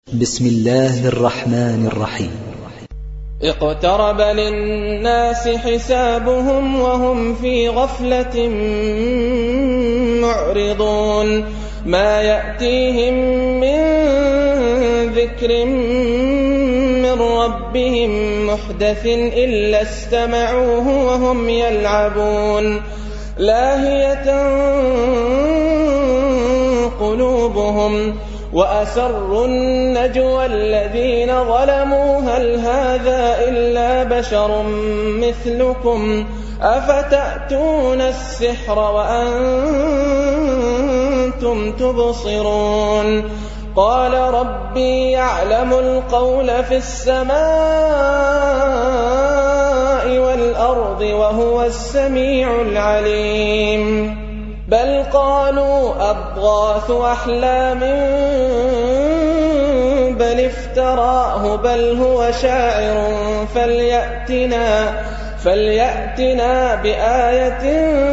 بسم الله الرحمن الرحيم. اقترب للناس حسابهم وهم في غفلة معرضون ما يأتيهم من ذكر من ربهم محدث إلا استمعوه وهم يلعبون لاهية قلوبهم وأسروا النجوى الذين ظلموا هل هذا إلا بشر مثلكم أفتأتون السحر وأنتم تبصرون قال ربي يعلم القول في السماء والأرض وهو السميع العليم بل قالوا أضغاث أحلام بل افتراه بل هو شاعر فليأتنا بآية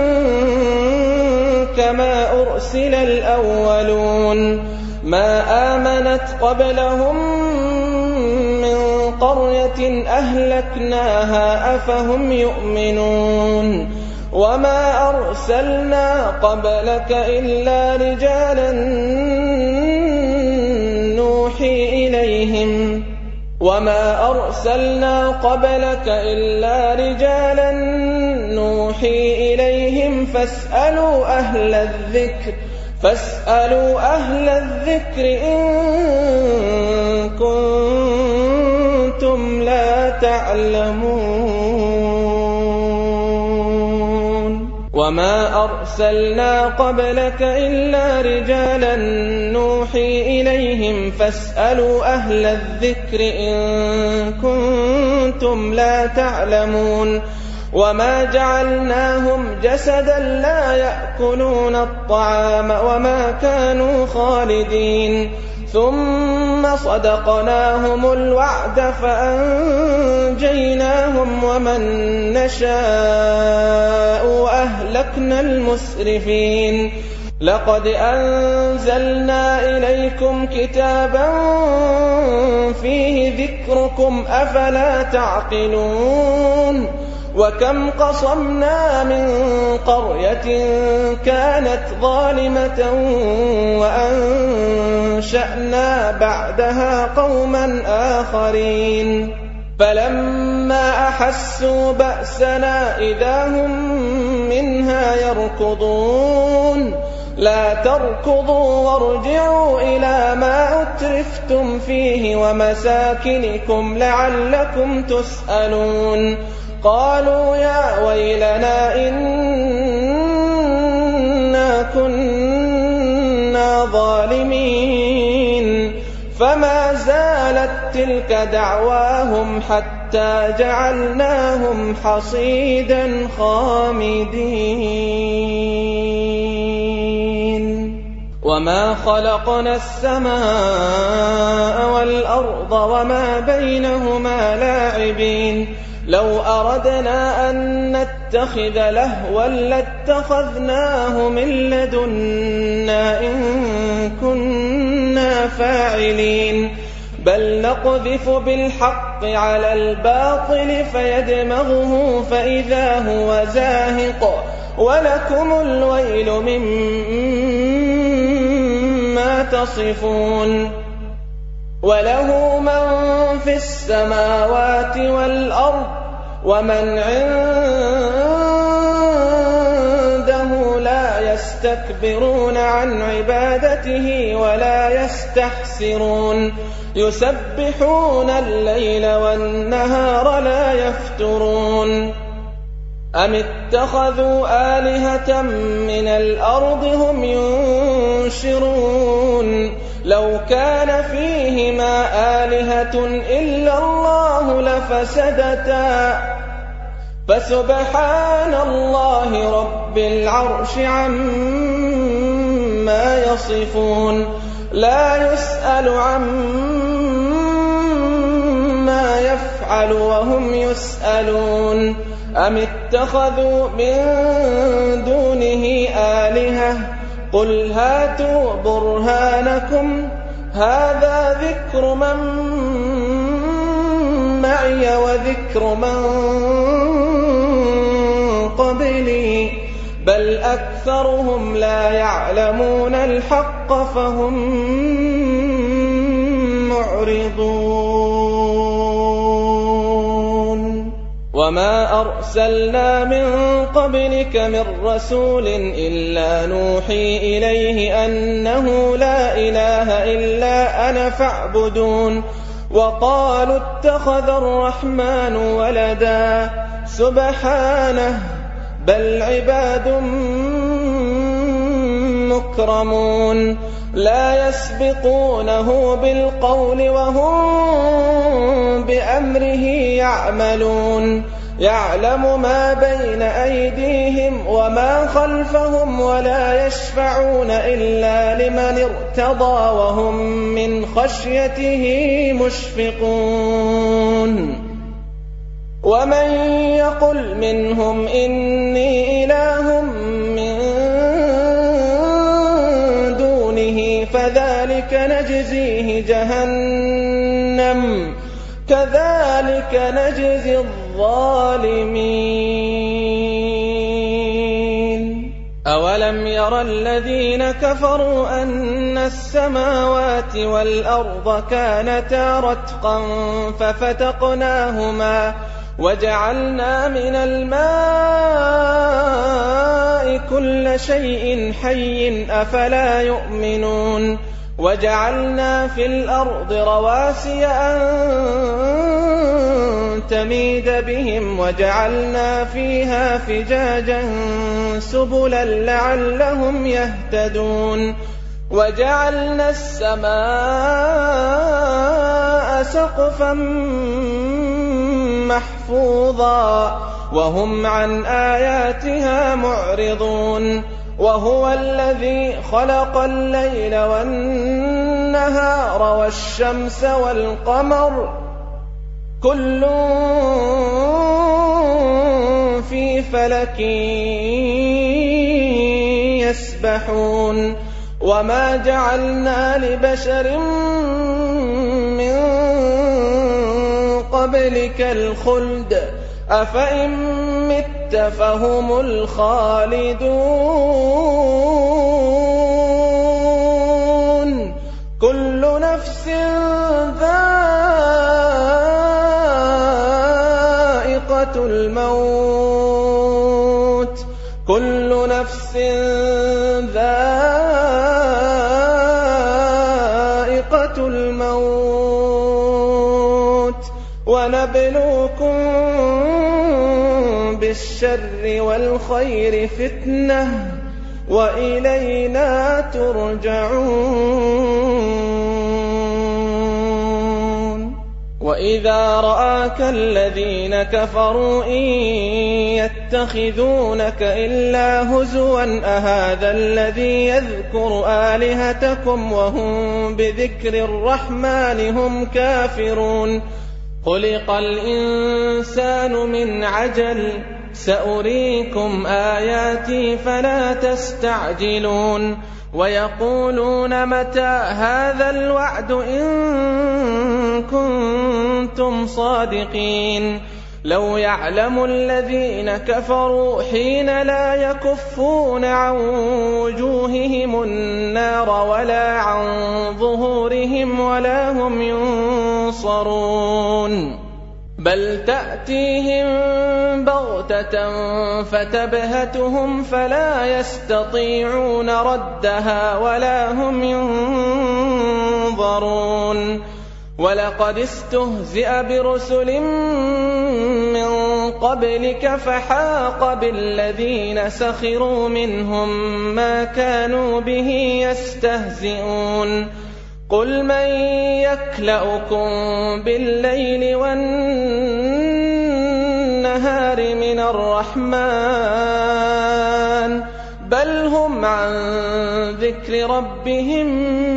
كما أرسل الأولون ما آمنت قبلهم من قرية أهلكناها أفهم يؤمنون وما أرسلنا قبلك إلا رجالا نوحي إليهم فاسألوا أهل الذكر إن كنتم لا تعلمون وما أرسلنا قبلك إلا رجالا نوحي إليهم فاسألوا أهل الذكر إن كنتم لا تعلمون وما جعلناهم جسدا لا يأكلون الطعام وما كانوا خالدين ثم صدقناهم الوعد فأنجيناهم ومن نشاء وأهلكنا المسرفين لقد أنزلنا إليكم كتابا فيه ذكركم أفلا تعقلون وكم قصمنا من قرية كانت ظالمة وأنشأنا بعدها قوما آخرين فلما أحسوا بأسنا إذا هم منها يركضون لا تركضوا وارجعوا إلى ما أترفتم فيه ومساكنكم لعلكم تسألون قالوا يا ويلنا إنا كنا ظالمين فما زالت تلك دعواهم حتى جعلناهم حصيدا خامدين وما خلقنا السماء والأرض وما بينهما لاعبين لو أردنا أن نتخذ لهوا لاتخذناه من لدنا إن كنا فاعلين بل نقذف بالحق على الباطل فيدمغه فإذا هو زاهق ولكم الويل مما تصفون وله من في السماوات والأرض ومن عنده لا يستكبرون عن عبادته ولا يستحسرون يسبحون الليل والنهار لا يفترون أم اتخذوا آلهة من الأرض هم ينشرون لو كان فيهما آلهة إلا الله لفسدتا فسبحان الله رب العرش عما يصفون لا يسأل عما يفعل وهم يسألون أم اتخذوا من دونه آلهة قل هاتوا برهانكم هذا ذكر من معي وذكر من قبلي بل أكثرهم لا يعلمون الحق فهم معرضون وما أرسلنا من قبلك من رسول إلا نوحي إليه أنه لا إله إلا أنا فاعبدون وقالوا اتخذ الرحمن ولدا سبحانه بل عباد مكرمون لا يسبقونه بالقول وهم بأمره يعملون يعلم ما بين أيديهم وما خلفهم ولا يشفعون إلا لمن ارتضى وهم من خشيته مشفقون ومن يقل منهم إني إله من دونه فذلك نجزيه جهنم كذلك نجزي الظالمين أولم ير الذين كفروا أن السماوات والأرض كانتا رتقا ففتقناهما وجعلنا من الماء كل شيء حي أفلا يؤمنون وجعلنا في الأرض رواسي أن تميد بهم وجعلنا فيها فجاجا سبلا لعلهم يهتدون وجعلنا السماء سقفا محفوظا وهم عن آياتها معرضون وهو الذي خلق الليل والنهار والشمس والقمر كل في فلك يسبحون وما جعلنا لبشر من قبلك الخلد أفإن مت فهم الخالدون كل نفس ذائقة الموت كل نفس ذائقة الموت ونبلوكم بالشر والخير فتنة وإلينا ترجعون وإذا رآك الذين كفروا إن يتخذونك إلا هزوا أهذا الذي يذكر آلهتكم وهم بذكر الرحمن هم كافرون خلق الإنسان من عجل سأريكم آياتي فلا تستعجلون ويقولون متى هذا الوعد إن كنتم صادقين لو يعلم الذين كفروا حين لا يكفون عن وجوههم النار ولا عن ظهورهم ولا هم ينصرون بل تأتيهم بغتة فتبهتهم فلا يستطيعون ردها ولا هم ينظرون ولقد استهزئ برسل من قبلك فحاق بالذين سخروا منهم ما كانوا به يستهزئون قل من يكلؤكم بالليل والنهار من الرحمن بل هم عن ذكر ربهم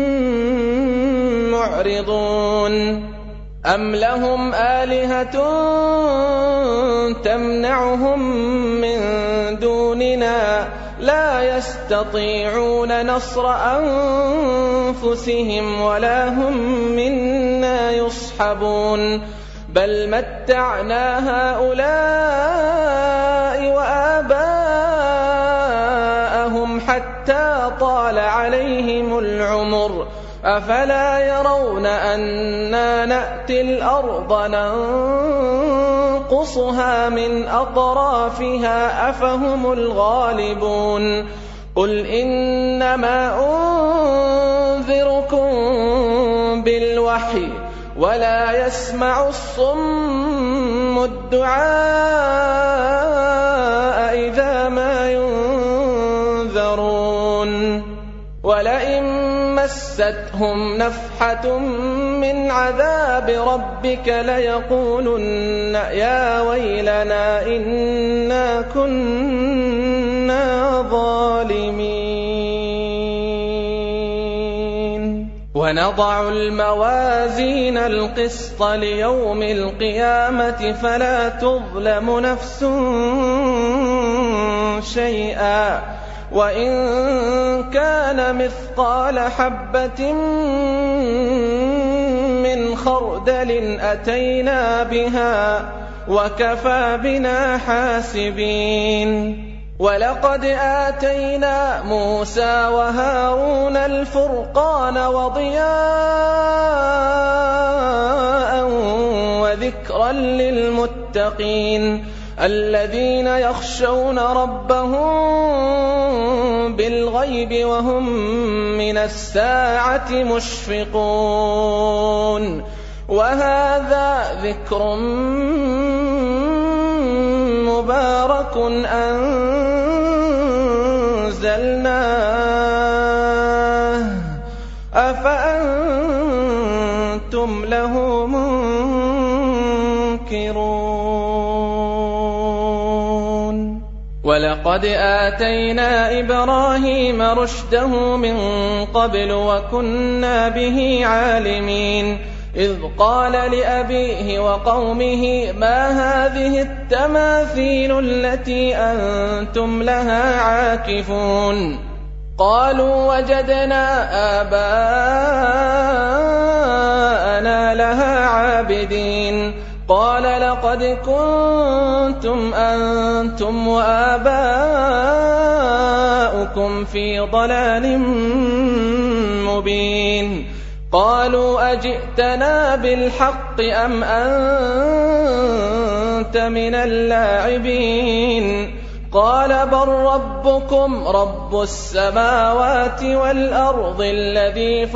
معرضون أم لهم آلهة تمنعهم من دوننا لا يستطيعون نصر أنفسهم ولا هم منا يصحبون بل متعنا هؤلاء وآباءهم حتى طال عليهم العمر أفلا يرون أنا نأتي الأرض ننقصها من أطرافها أفهم الغالبون قل إنما أنذركم بالوحي ولا يسمع الصم الدعاء إذا ما ينذرون ولئن مستهم نفحة من عذاب ربك ليقولن يا ويلنا إنا كنا ظالمين ونضع الموازين القسط ليوم القيامة فلا تظلم نفس شيئا وإن كان مثقال حبة من خردل أتينا بها وكفى بنا حاسبين ولقد آتينا موسى وهارون الفرقان وضياء وذكرا للمتقين الذين يخشون ربهم بالغيب وهم من الساعة مشفقون وهذا ذكر مبارك أنزلناه أفأنتم له منكرون ولقد آتينا إبراهيم رشده من قبل وكنا به عالمين إذ قال لأبيه وقومه ما هذه التماثيل التي أنتم لها عاكفون قالوا وجدنا آباءنا لها عابدين قال لقد كنتم أنتم وآباؤكم في ضلال مبين قالوا أجئتنا بالحق أم أنت من اللاعبين قال بل ربكم رب السماوات والأرض الذي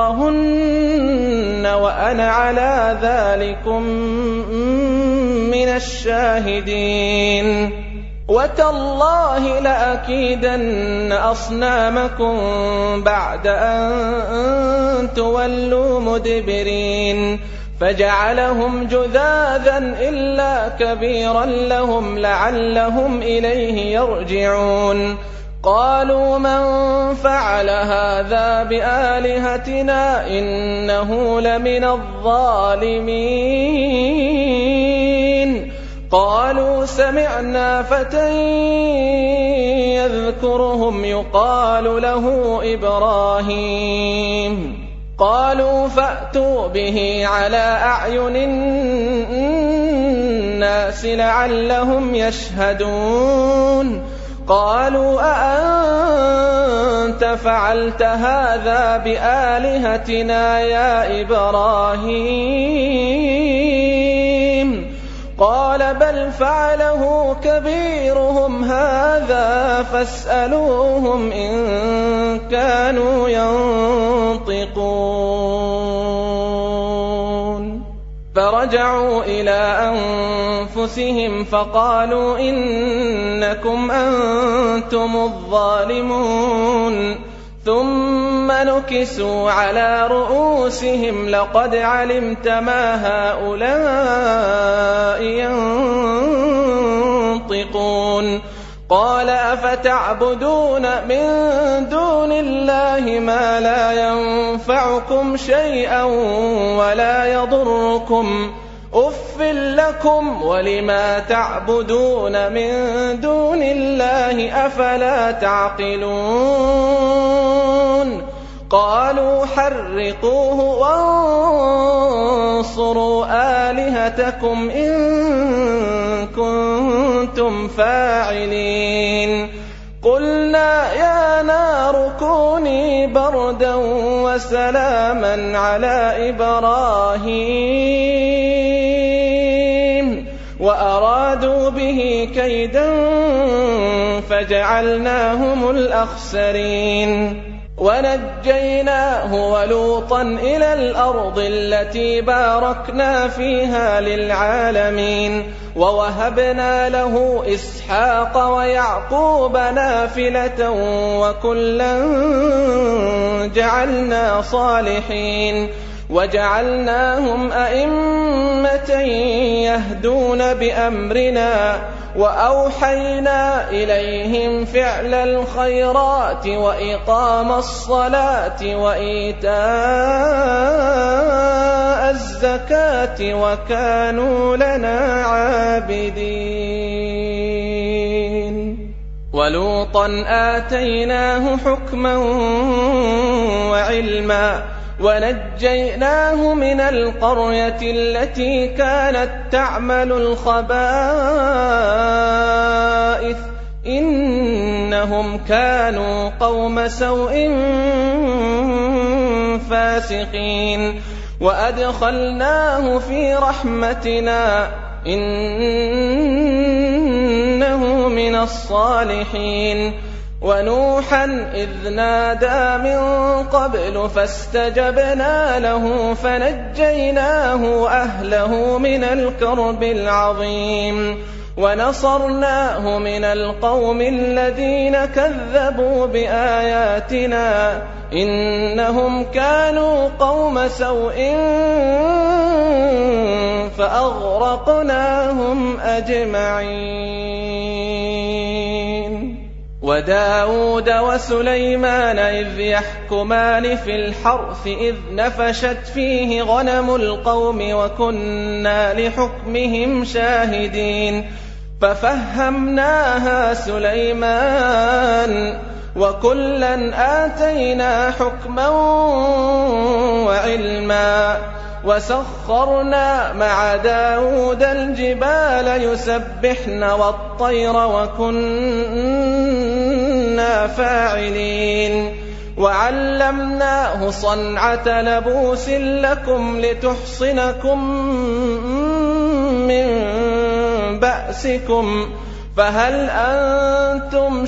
فطرهن وأنا على ذلكم من الشاهدين وتالله لأكيدن أصنامكم بعد أن تولوا مدبرين فجعلهم جذاذا إلا كبيرا لهم لعلهم إليه يرجعون قالوا من فعل هذا بآلهتنا إنه لمن الظالمين قالوا سمعنا فتى يذكرهم يقال له إبراهيم قالوا فأتوا به على أعين الناس لعلهم يشهدون قالوا أأنت فعلت هذا بآلهتنا يا إبراهيم قال بل فعله كبيرهم هذا فاسألوهم إن كانوا ينطقون فرجعوا إلى أنفسهم فقالوا إنكم أنتم الظالمون ثم نكسوا على رؤوسهم لقد علمت ما هؤلاء ينطقون قال أفتعبدون من دون الله ما لا ينفعكم شيئا ولا يضركم أف لكم ولما تعبدون من دون الله أفلا تعقلون قالوا حرقوه وانصروا آلهتكم إن كنتم فاعلين قلنا يا نار كوني بردا وسلاما على إبراهيم وأرادوا به كيدا فجعلناهم الأخسرين ونجيناه ولوطا إلى الأرض التي باركنا فيها للعالمين ووهبنا له إسحاق ويعقوب نافلة وكلا جعلنا صالحين وجعلناهم أئمة يهدون بأمرنا وأوحينا إليهم فعل الخيرات وإقام الصلاة وإيتاء الزكاة وكانوا لنا عابدين ولوطا آتيناه حكما وعلما ونجيناه من القرية التي كانت تعمل الخبائث إنهم كانوا قوم سوء فاسقين وأدخلناه في رحمتنا إنه من الصالحين ونوحا إذ نادى من قبل فاستجبنا له فنجيناه وأهله من الكرب العظيم ونصرناه من القوم الذين كذبوا بآياتنا إنهم كانوا قوم سوء فأغرقناهم أجمعين وداود وسليمان إذ يحكمان في الحرث إذ نفشت فيه غنم القوم وكنا لحكمهم شاهدين ففهمناها سليمان وكلا آتينا حكما وعلما وسخرنا مع داود الجبال يسبحن والطير وكنا فاعلين وعلمناه صنعة لبوس لكم لتحصنكم من بأسكم فهل أنتم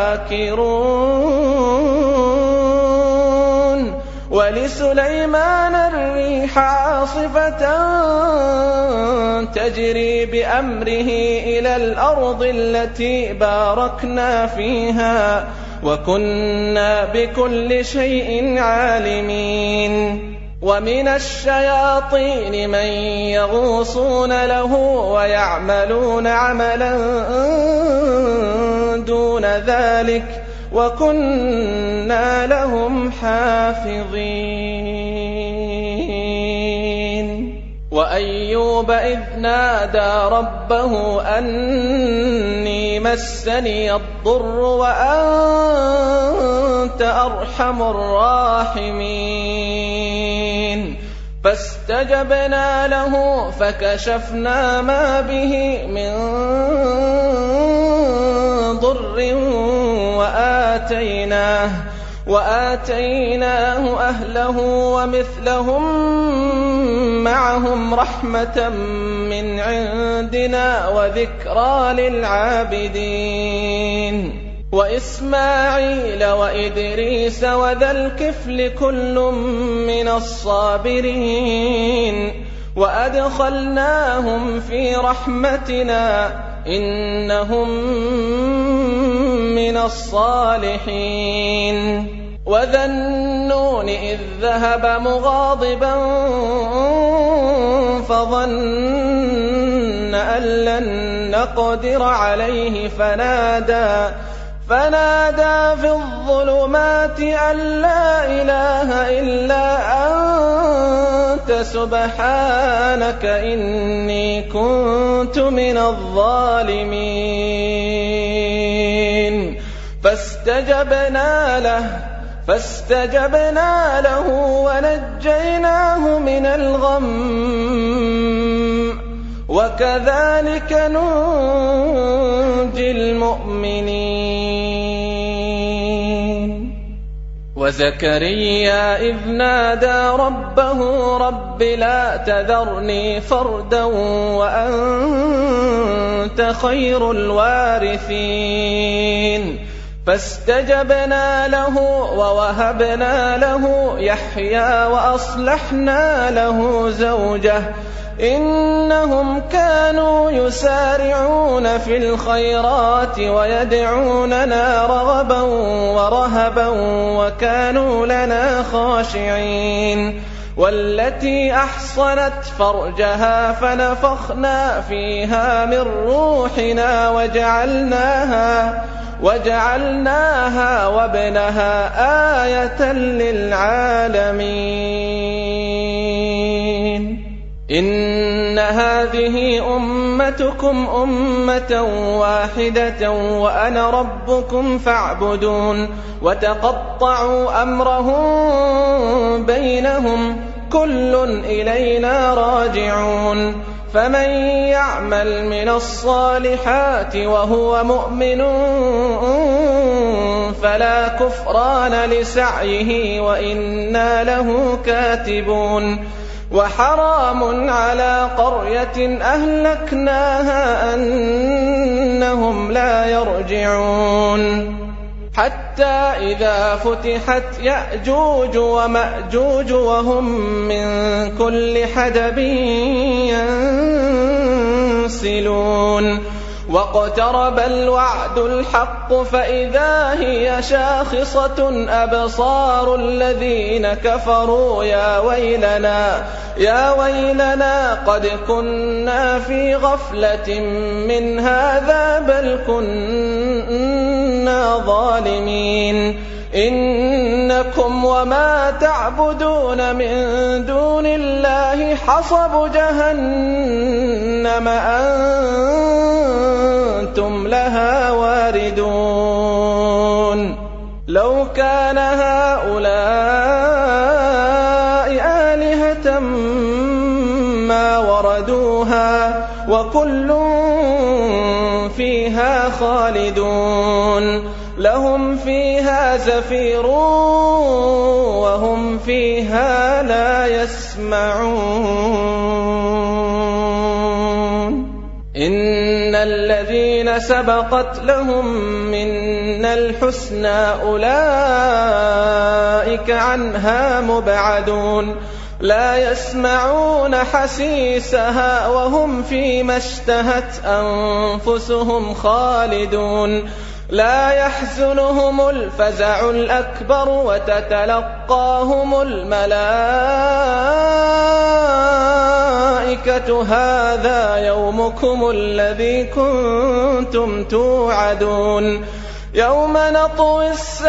شاكرون ولسليمان الريح عاصفة تجري بأمره إلى الأرض التي باركنا فيها وكنا بكل شيء عالمين ومن الشياطين من يغوصون له ويعملون عملا دون ذلك وكنا لهم حافظين وأيوب إذ نادى ربه أني مسني الضر وأنت أرحم الراحمين فاستجبنا له فكشفنا ما به من ضر وآتيناه أهله ومثلهم معهم رحمة من عندنا وذكرى للعابدين وإسماعيل وإدريس وذا الكفل كل من الصابرين وأدخلناهم في رحمتنا إنهم من الصالحين وذا النون إذ ذهب مغاضبا فظن أن لن نقدر عليه فنادى في الظلمات أن لا إله إلا أنت سبحانك إني كنت من الظالمين. فاستجبنا له ونجيناه من الغم وكذلك ننجي المؤمنين. وزكريا إذ نادى ربه رب لا تذرني فردا وأنت خير الوارثين. فاستجبنا له ووهبنا له يحيى وأصلحنا له زوجه إنهم كانوا يسارعون في الخيرات ويدعوننا رغبا ورهبا وكانوا لنا خاشعين. والتي أحصنت فرجها فنفخنا فيها من روحنا وجعلناها وابنها آية للعالمين. إن هذه أمتكم أمة واحدة وأنا ربكم فاعبدون. وتقطعوا أمرهم بينهم كل إلينا راجعون. فمن يعمل من الصالحات وهو مؤمن فلا كفران لسعيه وإنا له كاتبون. وحرام على قرية أهلكناها أنهم لا يرجعون. حتى إذا فتحت يأجوج ومأجوج وهم من كل حدب ينسلون. واقترب الوعد الحق فإذا هي شاخصة أبصار الذين كفروا يا ويلنا قد كنا في غفلة من هذا بل كنا ظالمين. إنكم وما تعبدون من دون الله حصب جهنم أنتم لها واردون. لو كان هؤلاء آلهة ما وردوها وكل فيها خالدون. لهم فيها زفير وهم فيها لا يسمعون. إن الذين سبقت لهم منا الحسنى أولئك عنها مبعدون. لا يسمعون حسيسها وهم فيما اشتهت أنفسهم خالدون. لا يحزنهم الفزع الأكبر وتتلقاهم الملائكة هذا يومكم الذي كنتم توعدون. يوم نطوي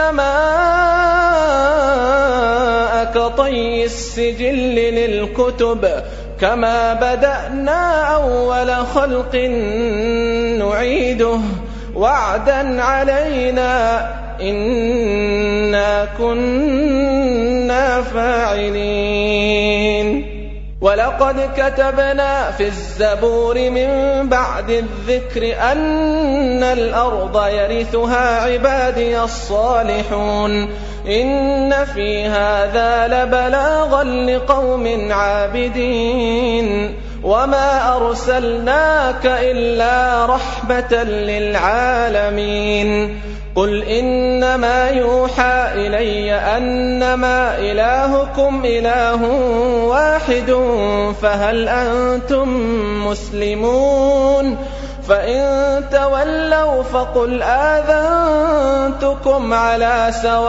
السماء كطي السجل للكتب كما بدأنا أول خلق نعيده وعدا علينا إنا كنا فاعلين. ولقد كتبنا في الزبور من بعد الذكر أن الأرض يرثها عبادي الصالحون. إن في هذا لبلاغا لقوم عابدين. وما أرسلناك إلا رحمة للعالمين. قل إنما يوحى إلي أنما إلهكم إله واحد فهل أنتم مسلمون؟ فإن تولوا فقل آذنتكم على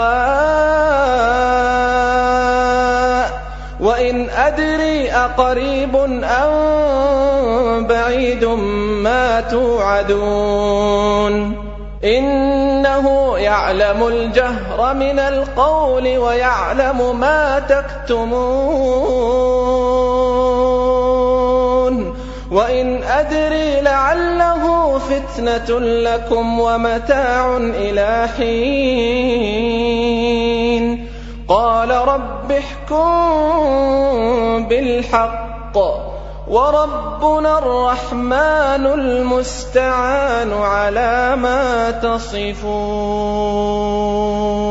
سواء وإن أدري أقريب أم بعيد ما توعدون. إنه يعلم الجهر من القول ويعلم ما تكتمون وإن أدري لعله فتنة لكم ومتاع إلى حين قال رب احكم بالحق وربنا الرحمن المستعان على ما تصفون.